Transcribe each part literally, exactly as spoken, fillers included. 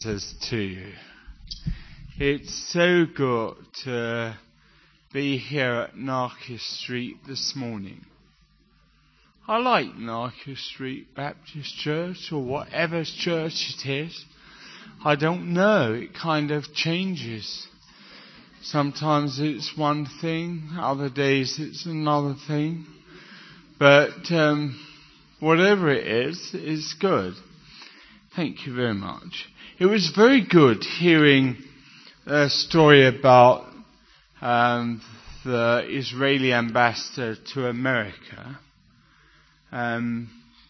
Says to you. It's so good to be here at Narkis Street this morning. I like Narkis Street Baptist Church, or whatever church it is. I don't know, it kind of changes. Sometimes it's one thing, other days it's another thing. But um, whatever it is, it's good. Thank you very much. It was very good hearing a story about um, the Israeli ambassador to America um,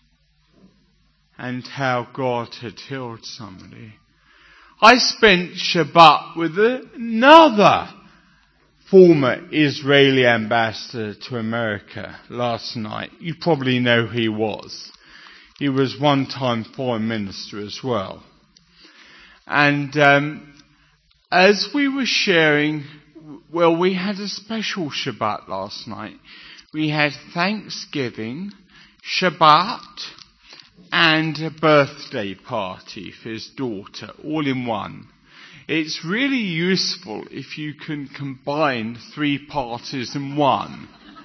and how God had healed somebody. I spent Shabbat with another former Israeli ambassador to America last night. You probably know who he was. He was one-time foreign minister as well. And um, as we were sharing, well, we had a special Shabbat last night. We had Thanksgiving, Shabbat, and a birthday party for his daughter, all in one. It's really useful if you can combine three parties in one.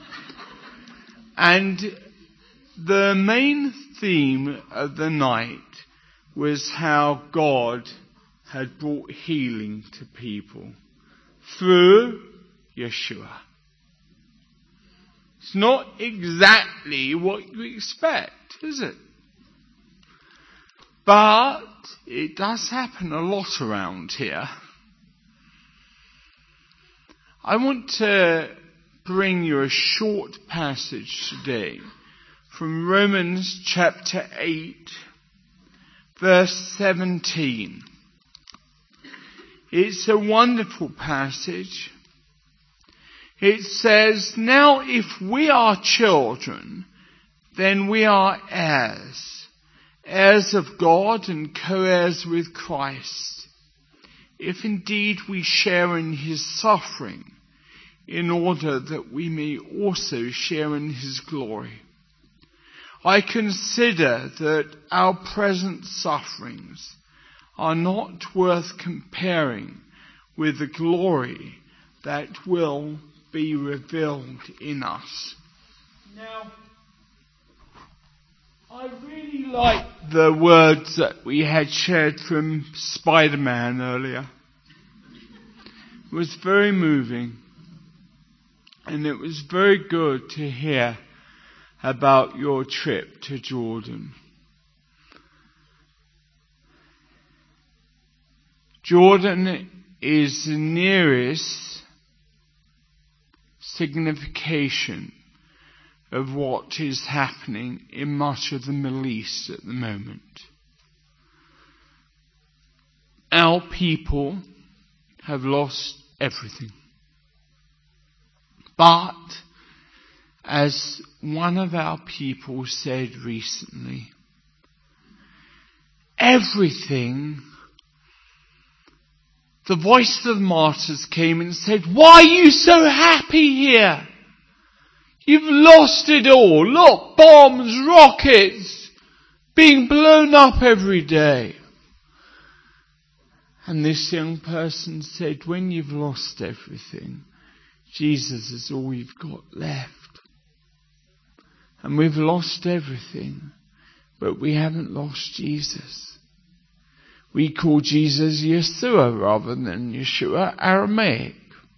And the main theme of the night was how God had brought healing to people through Yeshua. It's not exactly what you expect, is it? But it does happen a lot around here. I want to bring you a short passage today from Romans chapter eight, verse seventeen. It's a wonderful passage. It says, "Now if we are children, then we are heirs, heirs of God and co-heirs with Christ, if indeed we share in his suffering, in order that we may also share in his glory. I consider that our present sufferings are not worth comparing with the glory that will be revealed in us." Now, I really like the words that we had shared from Spider-Man earlier. It was very moving, and it was very good to hear about your trip to Jordan. Jordan is the nearest signification of what is happening in much of the Middle East at the moment. Our people have lost everything. But, as one of our people said recently, everything, the voice of the martyrs came and said, "Why are you so happy here? You've lost it all. Look, bombs, rockets, being blown up every day." And this young person said, "When you've lost everything, Jesus is all you've got left. And we've lost everything, but we haven't lost Jesus. We call Jesus Yeshua rather than Yeshua, Aramaic.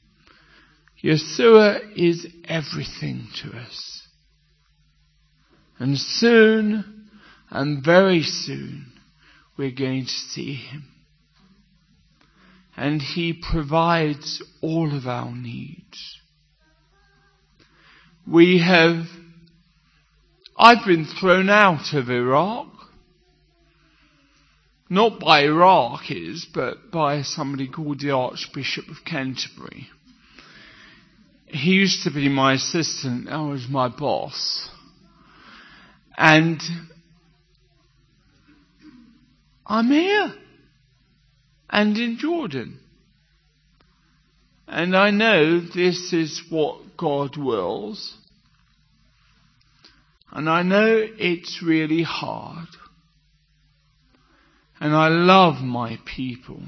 Yeshua is everything to us. And soon, and very soon, we're going to see him. And he provides all of our needs. We have, I've been thrown out of Iraq. Not by Iraqis, but by somebody called the Archbishop of Canterbury. He used to be my assistant, now he's my boss. And I'm here. And in Jordan. And I know this is what God wills. And I know it's really hard. And I love my people.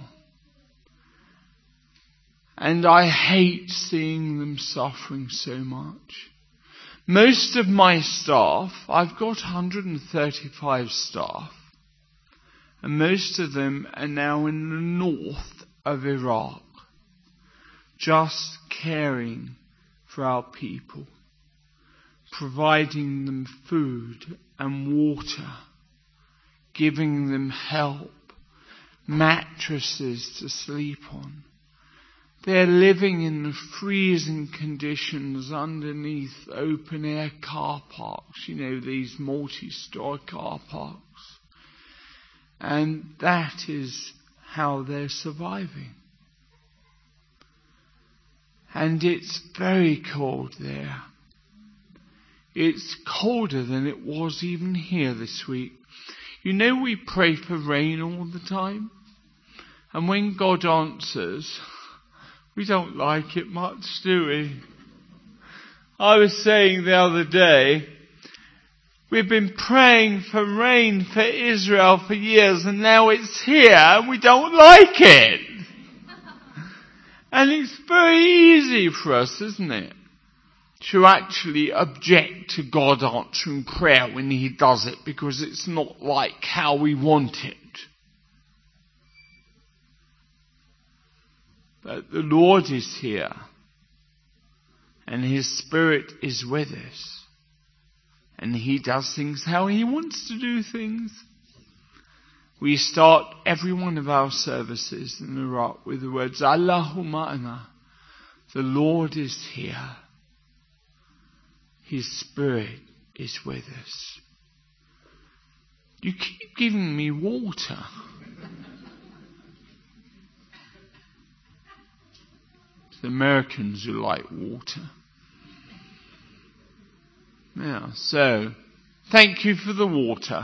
And I hate seeing them suffering so much. Most of my staff, I've got one hundred thirty-five staff, and most of them are now in the north of Iraq, just caring for our people, providing them food and water, giving them help, mattresses to sleep on. They're living in the freezing conditions underneath open-air car parks, you know, these multi-story car parks. And that is how they're surviving. And it's very cold there. It's colder than it was even here this week. You know, we pray for rain all the time. And when God answers, we don't like it much, do we? I was saying the other day, we've been praying for rain for Israel for years, and now it's here and we don't like it. And it's very easy for us, isn't it, to actually object to God answering prayer when He does it, because it's not like how we want it. But the Lord is here, and His Spirit is with us, and He does things how He wants to do things. We start every one of our services in Iraq with the words, Allahu ma'ana. The Lord is here. His Spirit is with us. You keep giving me water. The Americans who like water. Yeah, so, thank you for the water.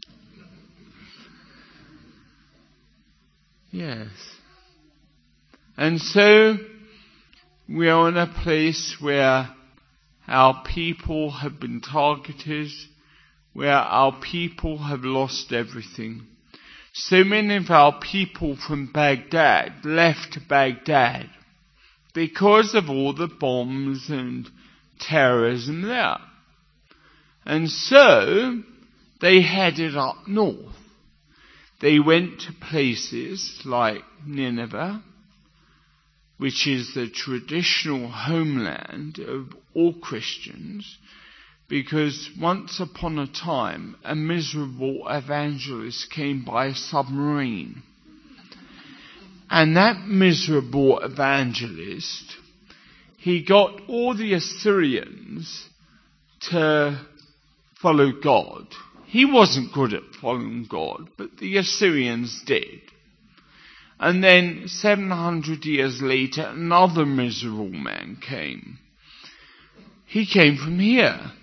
Yes. And so, we are in a place where our people have been targeted, where our people have lost everything. So many of our people from Baghdad left Baghdad because of all the bombs and terrorism there. And so, they headed up north. They went to places like Nineveh, which is the traditional homeland of all Christians, because once upon a time, a miserable evangelist came by submarine. And that miserable evangelist, he got all the Assyrians to follow God. He wasn't good at following God, but the Assyrians did. And then seven hundred years later, another miserable man came. He came from here.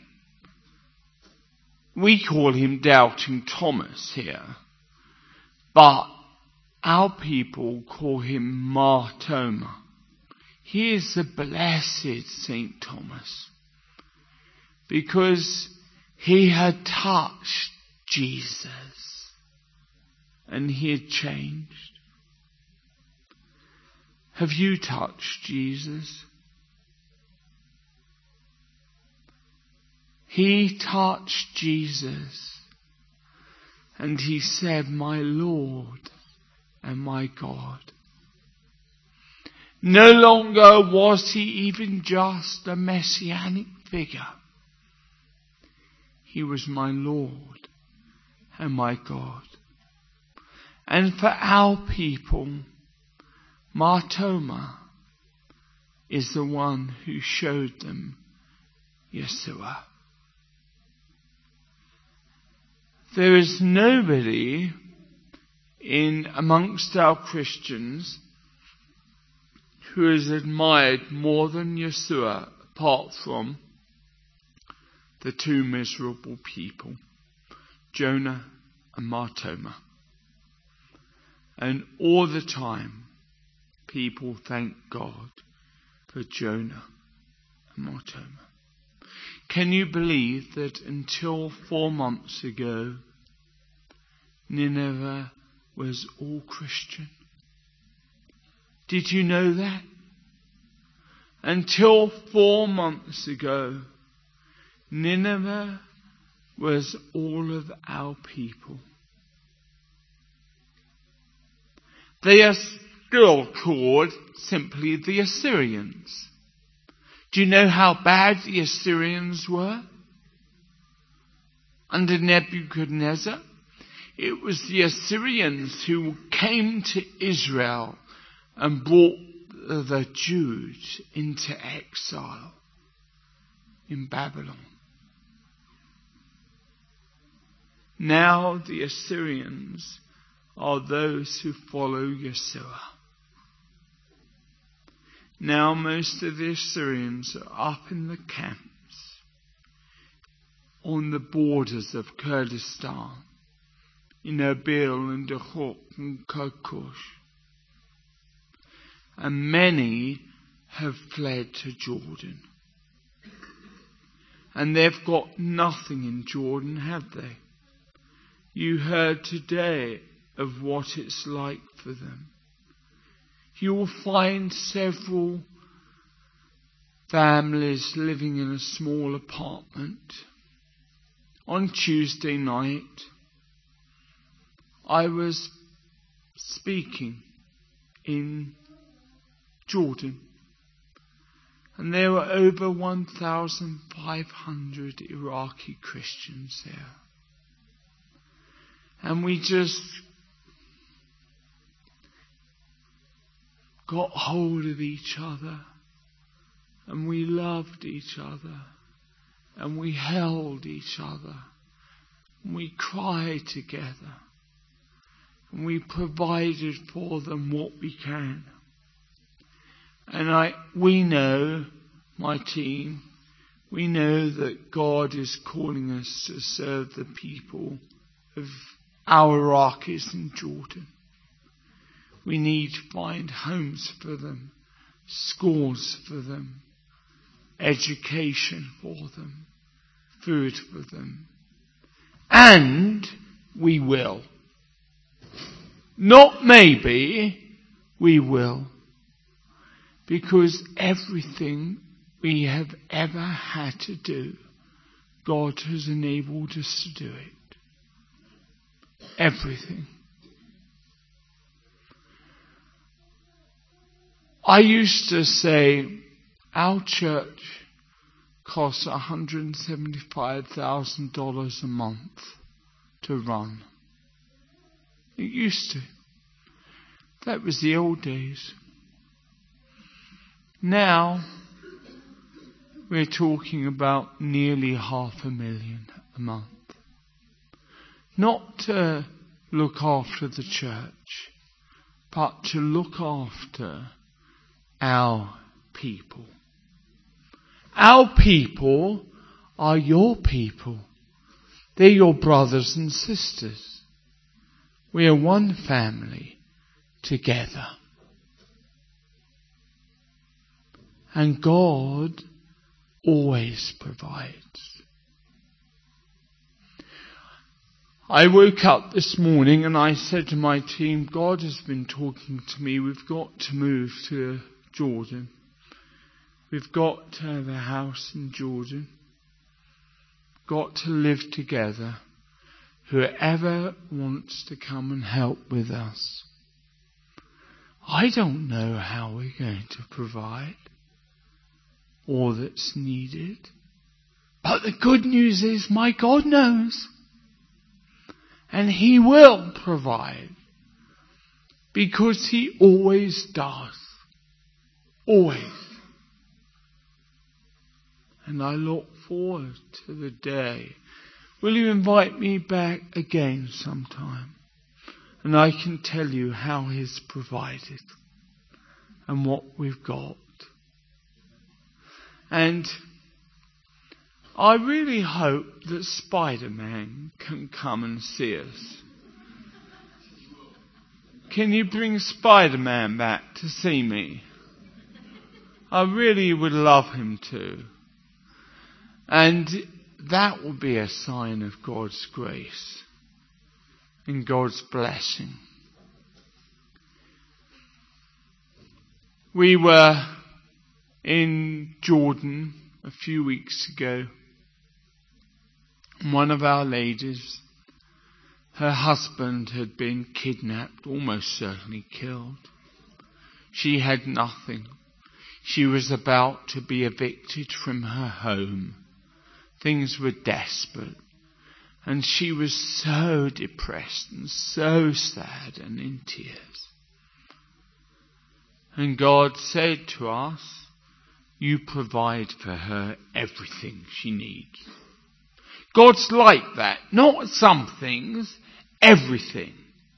We call him Doubting Thomas here. But our people call him Mar Thoma. He is the blessed Saint Thomas, because he had touched Jesus and he had changed. Have you touched Jesus? He touched Jesus and he said, "My Lord and my God." No longer was he even just a messianic figure. He was my Lord and my God. And for our people, Mar Thoma is the one who showed them Yeshua. There is nobody in amongst our Christians who is admired more than Yeshua, apart from the two miserable people, Jonah and Mar Thoma. And all the time, people thank God for Jonah and Mar Thoma. Can you believe that until four months ago, Nineveh was all Christian. Did you know that? Until four months ago, Nineveh was all of our people. They are still called simply the Assyrians. Do you know how bad the Assyrians were? Under Nebuchadnezzar, it was the Assyrians who came to Israel and brought the Jews into exile in Babylon. Now the Assyrians are those who follow Yeshua. Now most of the Assyrians are up in the camps on the borders of Kurdistan, in Erbil and Dahok and Kirkush. And many have fled to Jordan. And they've got nothing in Jordan, have they? You heard today of what it's like for them. You will find several families living in a small apartment. On Tuesday night, I was speaking in Jordan, and there were over one thousand five hundred Iraqi Christians there. And we just got hold of each other, and we loved each other, and we held each other, and we cried together, and we provided for them what we can. And I, we know, my team, we know that God is calling us to serve the people of our Iraqis in Jordan. We need to find homes for them, schools for them, education for them, food for them. And we will. Not maybe, we will. Because everything we have ever had to do, God has enabled us to do it. Everything. I used to say our church costs one hundred seventy-five thousand dollars a month to run. It used to. That was the old days. Now, we're talking about nearly half a million a month. Not to look after the church, but to look after our people. Our people are your people. They're your brothers and sisters. We are one family together. And God always provides. I woke up this morning and I said to my team, God has been talking to me. We've got to move to Jordan. We've got to have a house in Jordan. Got to live together. Whoever wants to come and help with us. I don't know how we're going to provide all that's needed. But the good news is my God knows. And He will provide. Because He always does. Always. And I look forward to the day. Will you invite me back again sometime? And I can tell you how He's provided. And what we've got. And I really hope that Spider-Man can come and see us. Can you bring Spider-Man back to see me? I really would love him to. And that will be a sign of God's grace and God's blessing. We were in Jordan a few weeks ago. One of our ladies, her husband had been kidnapped, almost certainly killed. She had nothing. She was about to be evicted from her home. Things were desperate. And she was so depressed and so sad and in tears. And God said to us, you provide for her everything she needs. God's like that. Not some things, everything.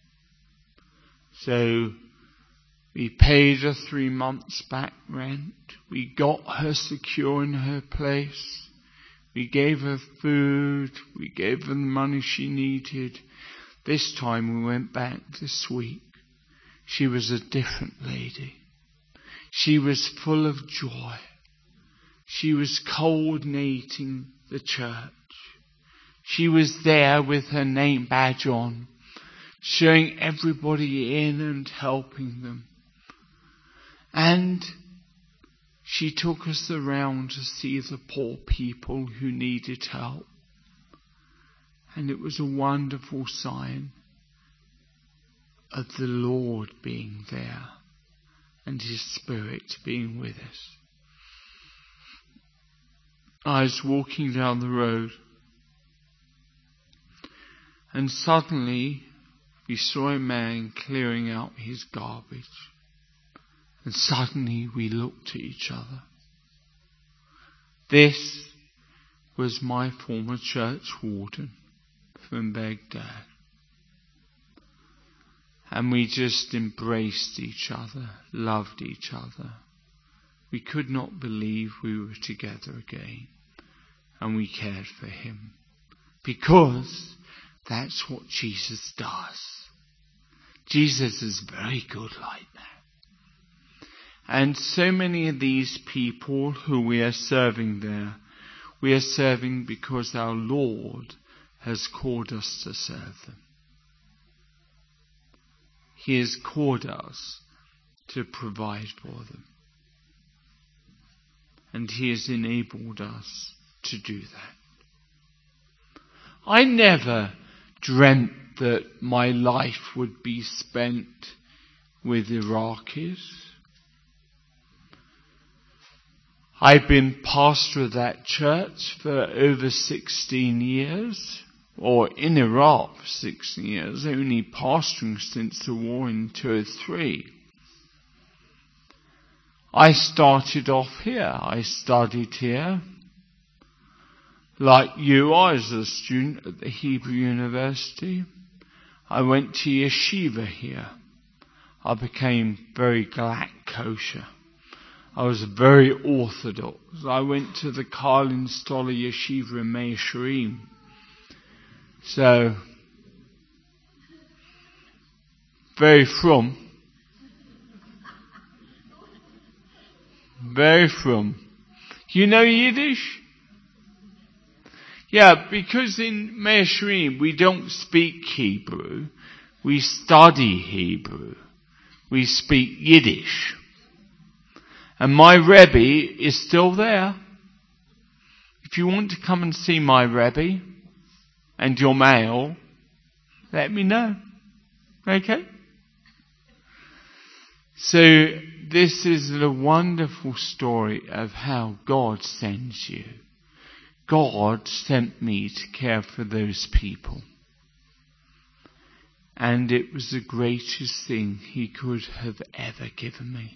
So we paid her three months back rent. We got her secure in her place. We gave her food. We gave her the money she needed. This time we went back this week. She was a different lady. She was full of joy. She was coordinating the church. She was there with her name badge on, showing everybody in and helping them. And she took us around to see the poor people who needed help. And it was a wonderful sign of the Lord being there and His Spirit being with us. I was walking down the road, and suddenly we saw a man clearing out his garbage. And suddenly we looked at each other. This was my former church warden from Baghdad. And we just embraced each other, loved each other. We could not believe we were together again. And we cared for him. Because that's what Jesus does. Jesus is very good like that. And so many of these people who we are serving there, we are serving because our Lord has called us to serve them. He has called us to provide for them. And He has enabled us to do that. I never dreamt that my life would be spent with Iraqis. I've been pastor of that church for over sixteen years, or in Iraq for sixteen years, only pastoring since the war in two thousand three. I started off here. I studied here. Like you, I was a student at the Hebrew University. I went to yeshiva here. I became very glak kosher. I was very orthodox. I went to the Karlin Stoller Yeshiva in Mea Shearim. So, very from. Very from. You know Yiddish? Yeah, because in Mea Shearim we don't speak Hebrew. We study Hebrew. We speak Yiddish. And my Rebbe is still there. If you want to come and see my Rebbe and your male, let me know. Okay? So this is a wonderful story of how God sends you. God sent me to care for those people. And it was the greatest thing He could have ever given me.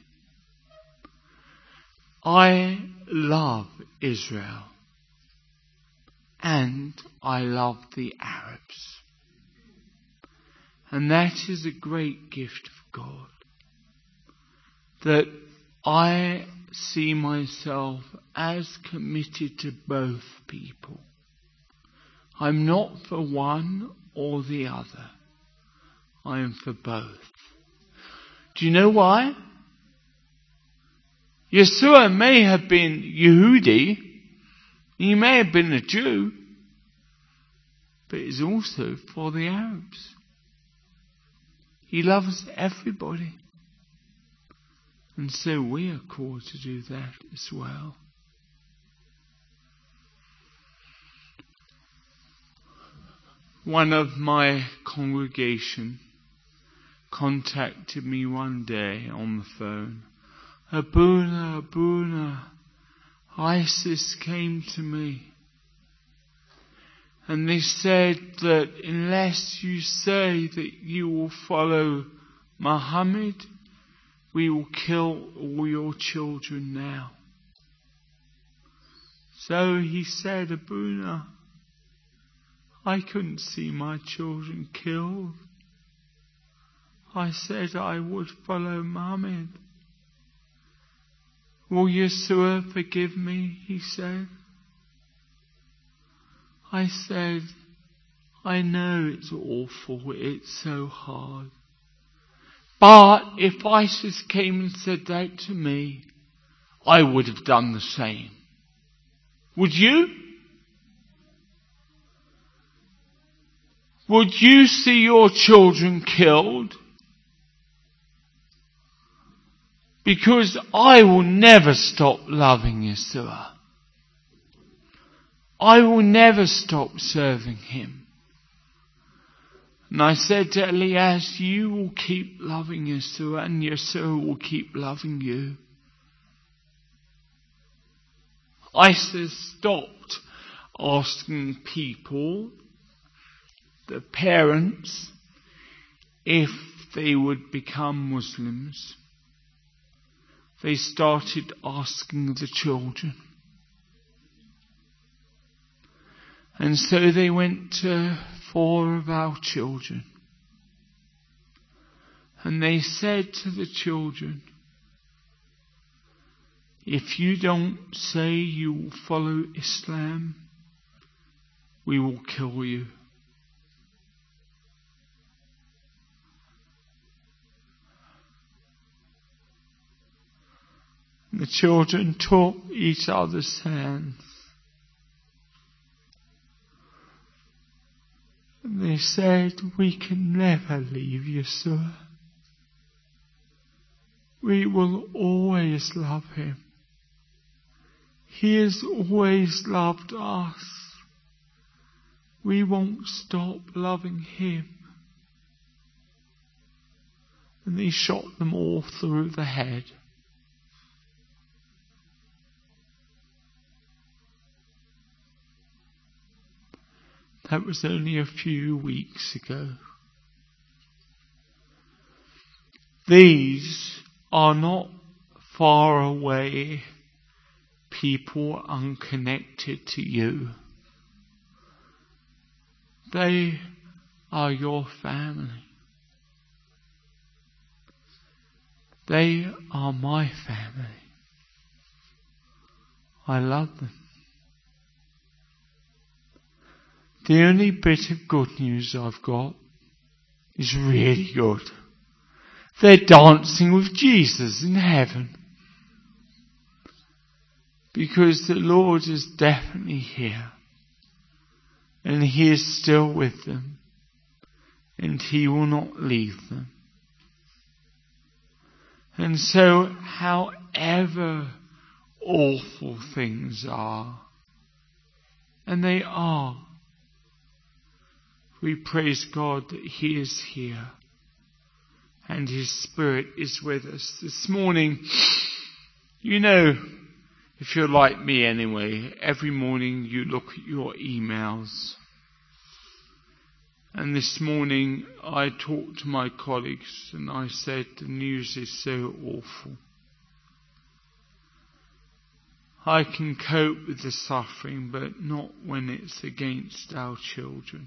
I love Israel. And I love the Arabs. And that is a great gift of God. That I see myself as committed to both people. I'm not for one or the other. I am for both. Do you know why? Yeshua may have been Yehudi, he may have been a Jew, but he's also for the Arabs. He loves everybody. And so we are called to do that as well. One of my congregation contacted me one day on the phone. Abuna, Abuna, ISIS came to me. And they said that unless you say that you will follow Muhammad, we will kill all your children now. So he said, Abuna, I couldn't see my children killed. I said I would follow Muhammad. Will Yeshua forgive me? He said. I said, I know it's awful, it's so hard. But if ISIS came and said that to me, I would have done the same. Would you? Would you see your children killed? Because I will never stop loving Yeshua. I will never stop serving him. And I said to Elias, you will keep loving Yeshua and Yeshua will keep loving you. ISIS stopped asking people, the parents, if they would become Muslims. They started asking the children. And so they went to four of our children. And they said to the children, if you don't say you will follow Islam, we will kill you. The children took each other's hands. And they said, we can never leave Yeshua. We will always love him. He has always loved us. We won't stop loving him. And they shot them all through the head. That was only a few weeks ago. These are not far away people unconnected to you. They are your family. They are my family. I love them. The only bit of good news I've got is really good. They're dancing with Jesus in heaven. Because the Lord is definitely here. And he is still with them. And he will not leave them. And so, however awful things are, and they are, we praise God that he is here and his Spirit is with us. This morning, you know, if you're like me anyway, every morning you look at your emails. And this morning I talked to my colleagues and I said the news is so awful. I can cope with the suffering, but not when it's against our children.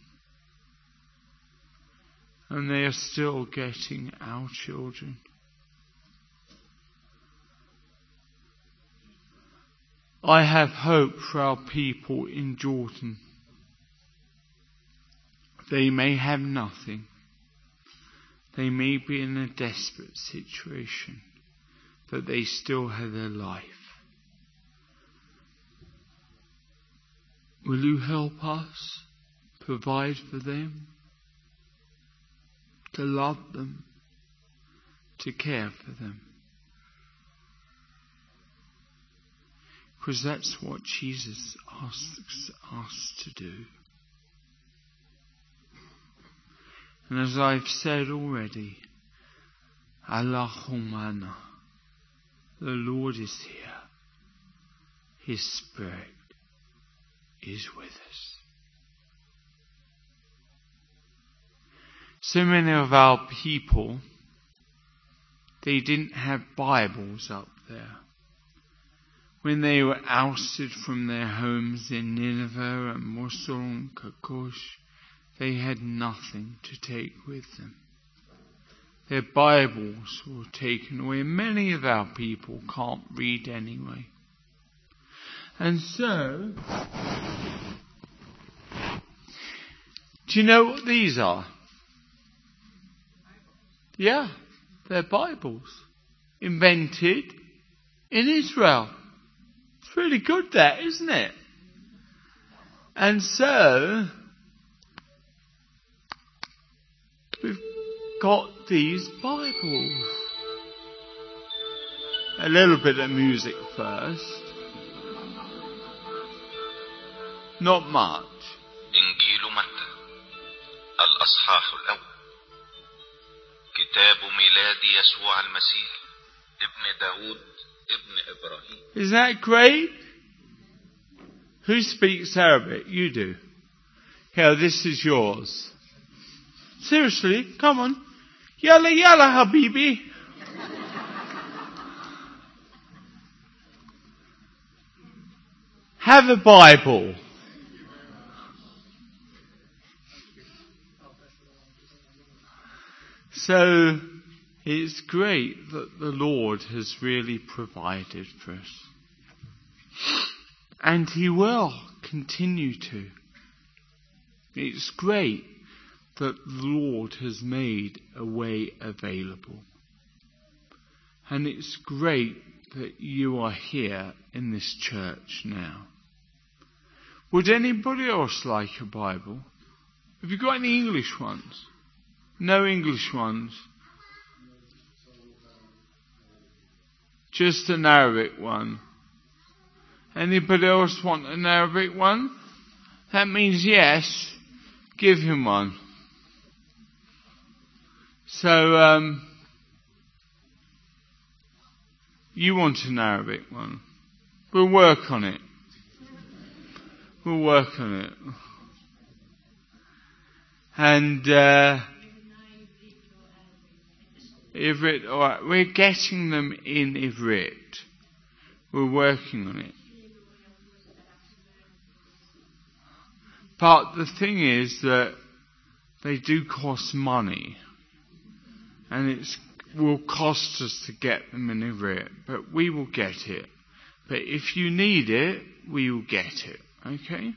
And they are still getting our children. I have hope for our people in Jordan. They may have nothing. They may be in a desperate situation, but they still have their life. Will you help us provide for them? To love them, to care for them. Because that's what Jesus asks us to do. And as I've said already, Allahumma, the Lord is here. His Spirit is with us. So many of our people, they didn't have Bibles up there. When they were ousted from their homes in Nineveh and Mosul and Kakosh, they had nothing to take with them. Their Bibles were taken away. Many of our people can't read anyway. And so, do you know what these are? Yeah, they're Bibles. Invented in Israel. It's really good that, isn't it? And so, we've got these Bibles. A little bit of music first. Not much. إنجيل متى الأصحاح الأول. كتاب ميلاد يسوع المسيح ابن داود ابن إبراهيم. Is that great? Who speaks Arabic? You do. Here, this is yours. Seriously, come on. Yalla yalla habibi. Have a Bible. So, it's great that the Lord has really provided for us. And He will continue to. It's great that the Lord has made a way available. And it's great that you are here in this church now. Would anybody else like a Bible? Have you got any English ones? No English ones. Just an Arabic one. Anybody else want an Arabic one? That means yes. Give him one. So, um, you want an Arabic one. We'll work on it. We'll work on it. And, uh, Ivrit, alright, we're getting them in Ivrit. We're working on it. But the thing is that they do cost money. And it will cost us to get them in Ivrit. But we will get it. But if you need it, we will get it. Okay?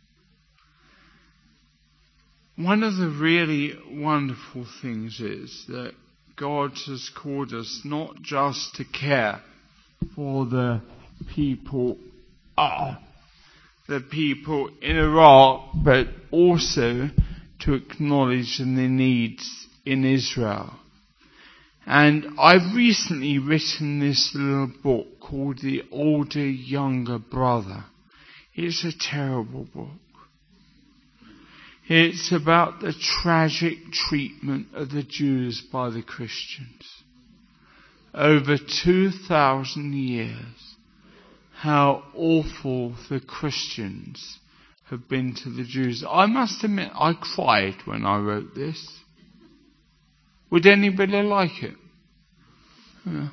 One of the really wonderful things is that God has called us not just to care for the people, uh, the people in Iraq, but also to acknowledge the needs in Israel. And I've recently written this little book called The Older Younger Brother. It's a terrible book. It's about the tragic treatment of the Jews by the Christians. Over two thousand years, how awful the Christians have been to the Jews. I must admit, I cried when I wrote this. Would anybody like it? Yeah.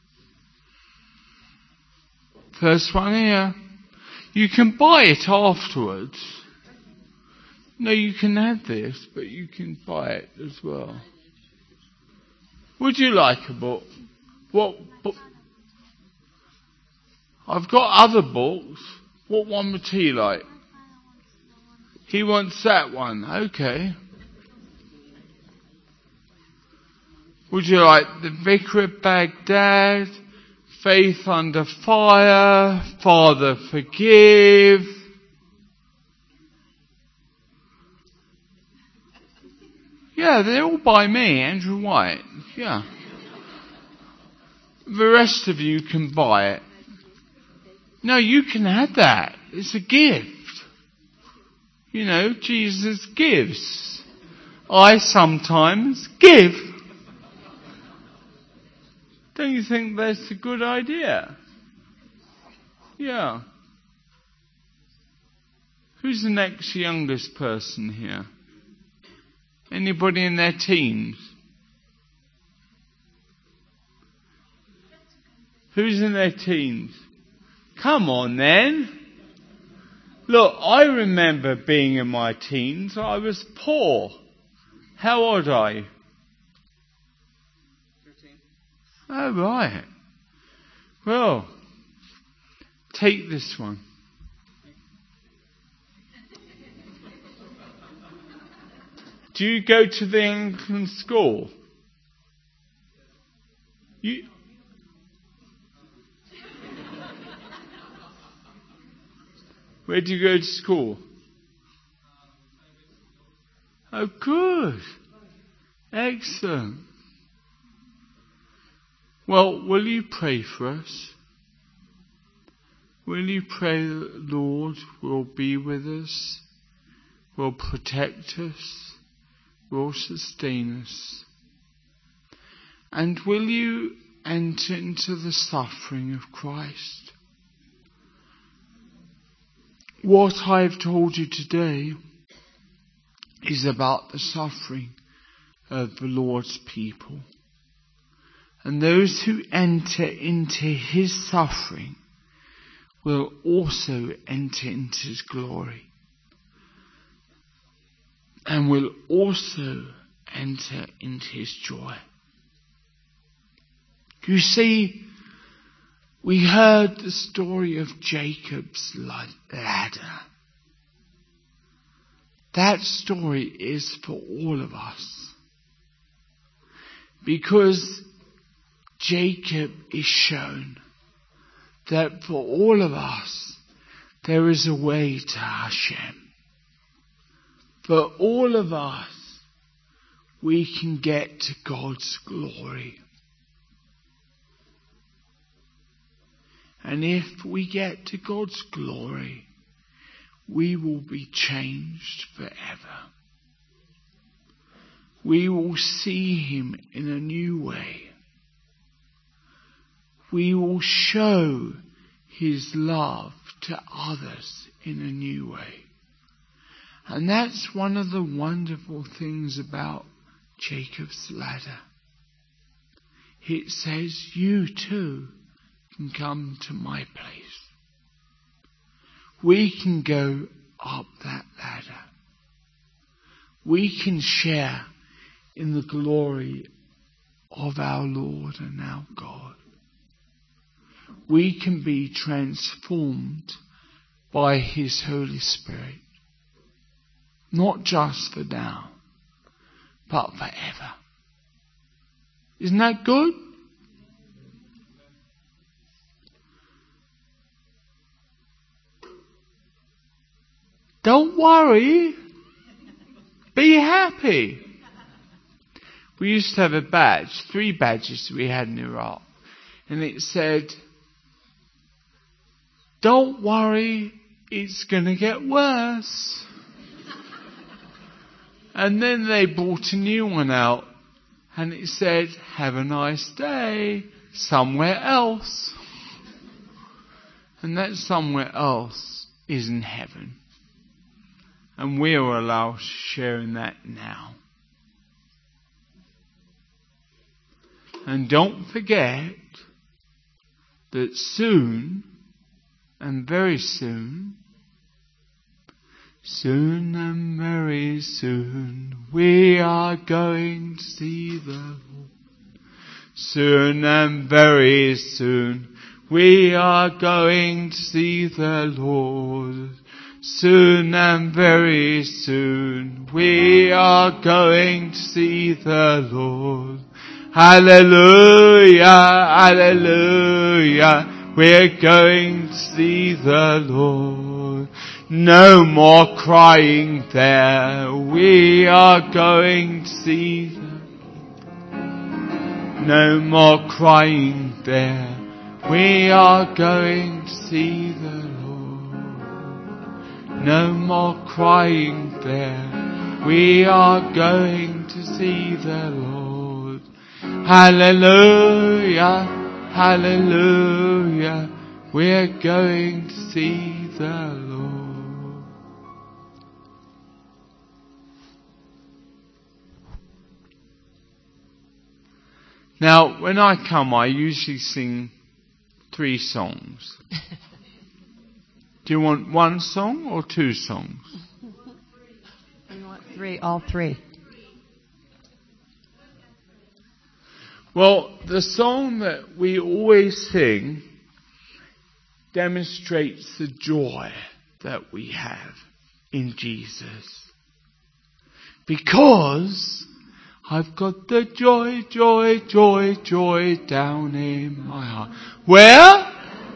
First one here. You can buy it afterwards. No, you can have this, but you can buy it as well. Would you like a book? What book? I've got other books. What one would he like? He wants that one. Okay. Would you like The Vicar of Baghdad, Faith Under Fire, Father Forgive? Yeah, they're all by me, Andrew White. Yeah. The rest of you can buy it. No, you can have that. It's a gift. You know, Jesus gives. I sometimes give. Don't you think that's a good idea? Yeah. Who's the next youngest person here? Anybody in their teens? Who's in their teens? Come on then. Look, I remember being in my teens. I was poor. How old are you? thirteen. Oh, right. Well, take this one. Do you go to the Anglican school? You... Where do you go to school? Oh, good. Excellent. Well, will you pray for us? Will you pray that the Lord will be with us, will protect us, will sustain us? And will you enter into the suffering of Christ? What I've told you today is about the suffering of the Lord's people. And those who enter into his suffering will also enter into his glory. And will also enter into his joy. You see, we heard the story of Jacob's ladder. That story is for all of us. Because Jacob is shown that for all of us, there is a way to Hashem. For all of us, we can get to God's glory. And if we get to God's glory, we will be changed forever. We will see him in a new way. We will show his love to others in a new way. And that's one of the wonderful things about Jacob's ladder. It says, you too can come to my place. We can go up that ladder. We can share in the glory of our Lord and our God. We can be transformed by his Holy Spirit. Not just for now, but forever. Isn't that good? Don't worry. Be happy. We used to have a badge, three badges we had in Iraq. And it said, don't worry, it's going to get worse. And then they brought a new one out. And it said, have a nice day, somewhere else. And that somewhere else is in heaven. And we are allowed to share in that now. And don't forget that soon, and very soon, soon and very soon, we are going to see the Lord. Soon and very soon, we are going to see the Lord. Soon and very soon, we are going to see the Lord. Hallelujah, hallelujah, we're going to see the Lord. No more crying there, we are going to see the Lord. No more crying there, We are going to see the Lord. No more crying there. We are going to see the Lord. Hallelujah, hallelujah. We're going to see the Lord. Now, when I come, I usually sing three songs. Do you want one song or two songs? We want three, all three. Well, the song that we always sing demonstrates the joy that we have in Jesus. Because I've got the joy, joy, joy, joy down in my heart. Where?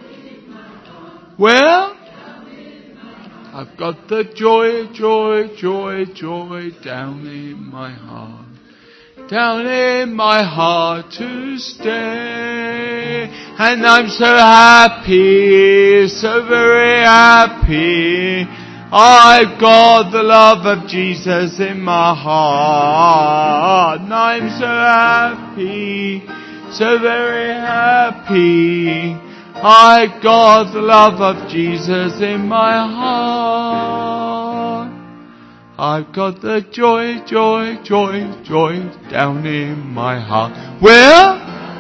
Where? I've got the joy, joy, joy, joy down in my heart. Down in my heart to stay. And I'm so happy, so very happy. I've got the love of Jesus in my heart. And I'm so happy, so very happy. I've got the love of Jesus in my heart. I've got the joy, joy, joy, joy down in my heart. Where?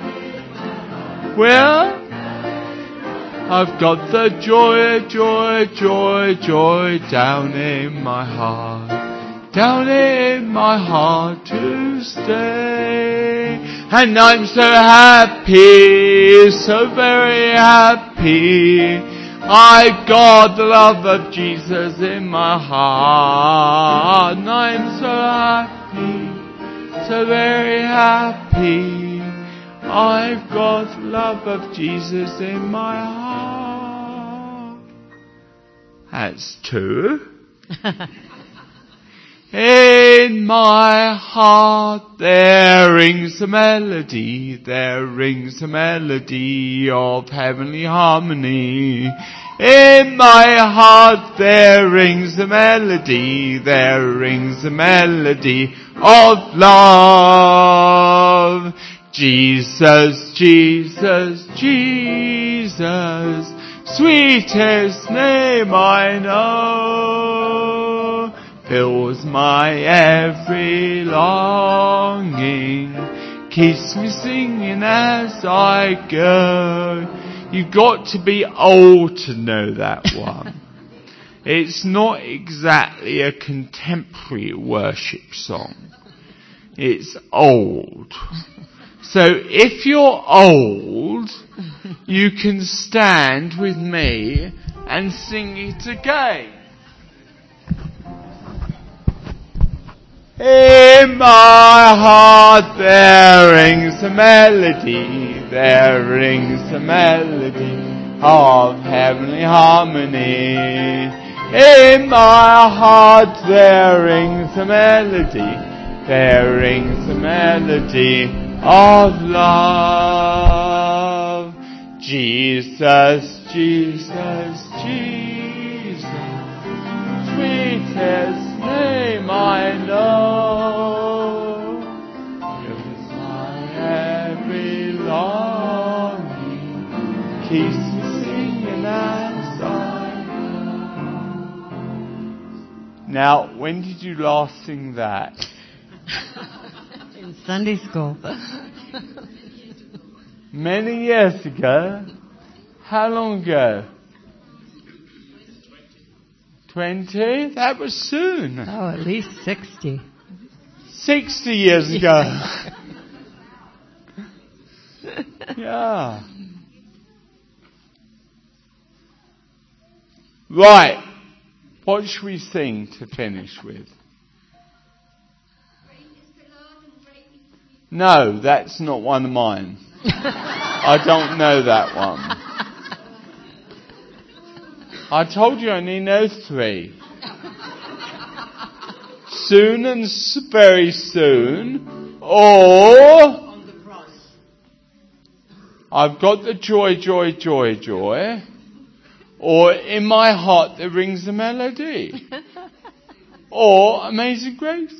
Where? I've got the joy, joy, joy, joy down in my heart. Down in my heart to stay. And I'm so happy, so very happy. I've got the love of Jesus in my heart. And I'm so happy, so very happy. I've got the love of Jesus in my heart. That's two. In my heart there rings a melody, there rings a melody of heavenly harmony. In my heart there rings a melody, there rings a melody of love. Jesus, Jesus, Jesus, sweetest name I know, fills my every longing, keeps me singing as I go. You've got to be old to know that one. It's not exactly a contemporary worship song. It's old. So if you're old, you can stand with me and sing it again. In my heart there rings a melody, there rings a melody of heavenly harmony. In my heart there rings a melody, there rings a melody of love. Jesus, Jesus, Jesus, sweetest name I know, fills my every longing, keeps me singing as I go. Now, when did you last sing that? In Sunday school. Many years ago. How long ago? Twenty? That was soon. Oh, at least sixty. Sixty years ago. Yeah. Right. What should we sing to finish with? No, that's not one of mine. I don't know that one. I told you I only know three. Soon and very soon, or On the cross. I've got the joy, joy, joy, joy. Or in my heart there rings the melody. Or Amazing Grace.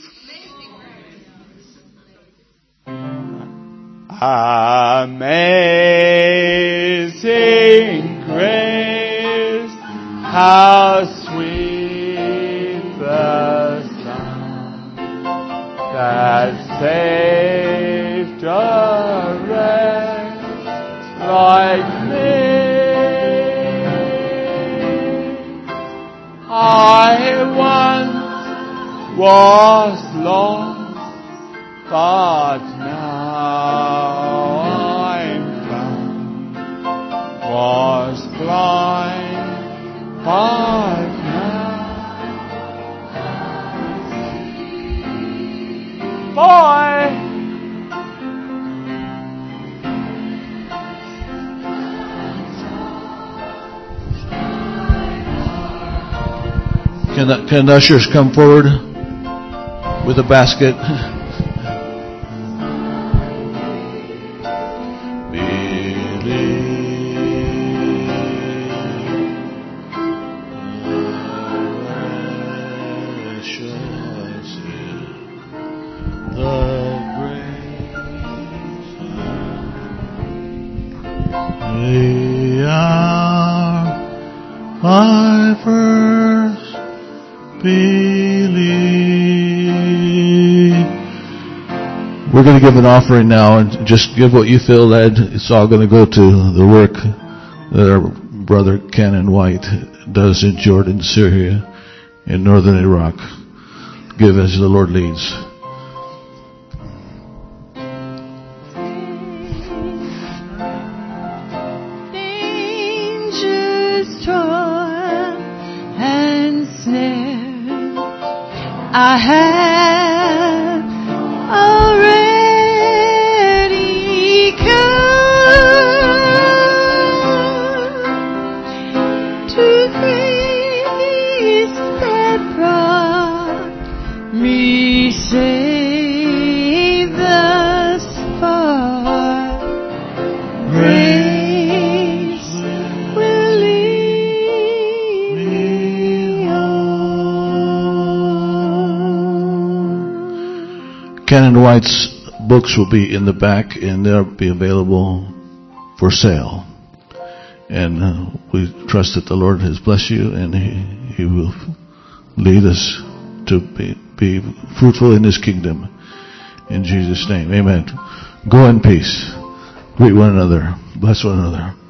Amazing Grace, how sweet the sound that saved a wretch like me. I once was lost, but now I'm found. Was blind, but now boy. Can the, can the ushers come forward with a basket? We're going to give an offering now, and just give what you feel led. It's all going to go to the work that our brother Canon White does in Jordan, Syria, in northern Iraq. Give as the Lord leads. Dangers, toil, and snare I have already come to grace that brought me safe thus far. Grace will lead me on. Canon White's books will be in the back, and they'll be available for sale. And uh, we trust that the Lord has blessed you, and He, he will lead us to be, be fruitful in His kingdom. In Jesus' name, amen. Go in peace. Greet one another. Bless one another.